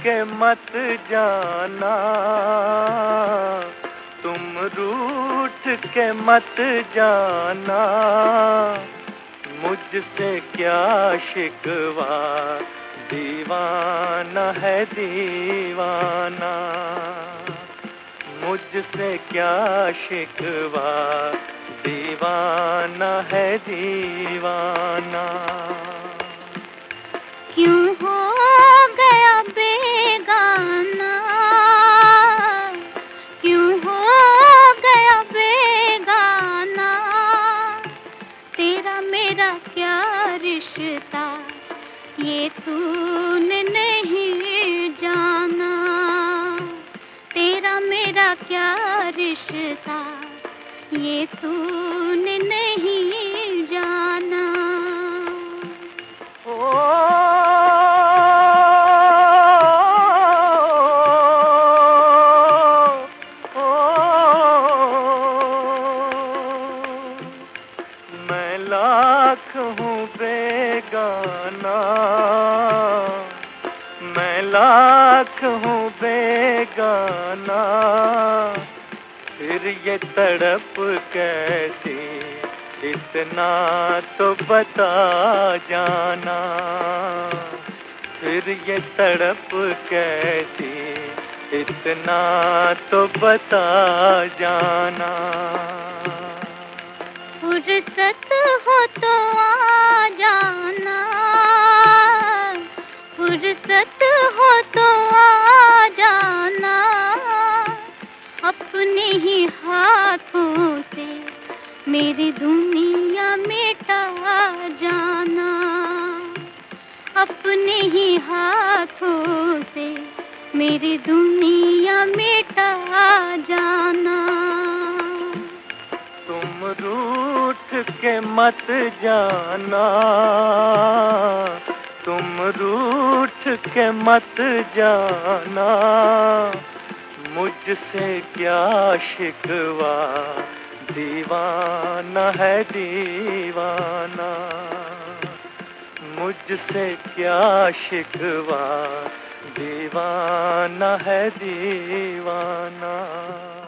के मत जाना, तुम रूठ के मत जाना, मुझसे क्या शिकवा, दीवाना है दीवाना। मुझसे क्या शिकवा, दीवाना है दीवाना। क्यों हो गया बेगाना, क्यों हो गया बेगाना, तेरा मेरा क्या रिश्ता ये तूने नहीं जाना, तेरा मेरा क्या रिश्ता ये तूने नहीं जाना। मैं लाख हूँ बेगाना, मैं लाख हूँ बेगाना, फिर ये तड़प कैसी, इतना तो बता जाना। फिर ये तड़प कैसी, इतना तो बता जाना। फुर्सत हो तो आ जाना, फुर्सत हो तो आ जाना, अपने ही हाथों से मेरी दुनिया मिटा जाना, अपने ही हाथों से मेरी दुनिया मिटा जाना। तुम रूठ के मत जाना, तुम रूठ के मत जाना, मुझसे क्या शिकवा, दीवाना है दीवाना। मुझसे क्या शिकवा, दीवाना है दीवाना।